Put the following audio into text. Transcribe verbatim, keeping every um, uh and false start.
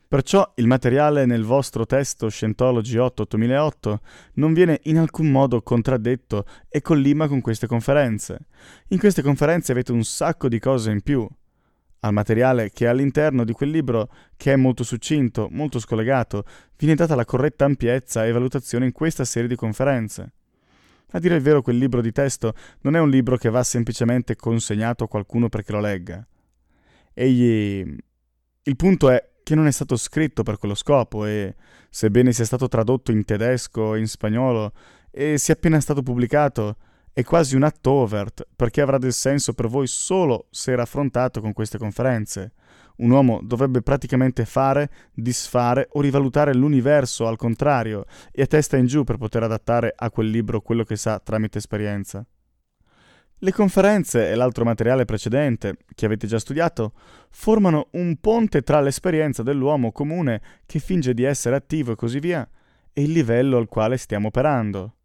Perciò il materiale nel vostro testo Scientology otto ottomilaotto non viene in alcun modo contraddetto e collima con queste conferenze. In queste conferenze avete un sacco di cose in più. Al materiale che è all'interno di quel libro, che è molto succinto, molto scollegato, viene data la corretta ampiezza e valutazione in questa serie di conferenze. A dire il vero, quel libro di testo non è un libro che va semplicemente consegnato a qualcuno perché lo legga. Egli... Il punto è che non è stato scritto per quello scopo e, sebbene sia stato tradotto in tedesco e in spagnolo e sia appena stato pubblicato, è quasi un atto overt, perché avrà del senso per voi solo se era affrontato con queste conferenze. Un uomo dovrebbe praticamente fare, disfare o rivalutare l'universo al contrario e a testa in giù per poter adattare a quel libro quello che sa tramite esperienza. Le conferenze e l'altro materiale precedente, che avete già studiato, formano un ponte tra l'esperienza dell'uomo comune che finge di essere attivo e così via, e il livello al quale stiamo operando.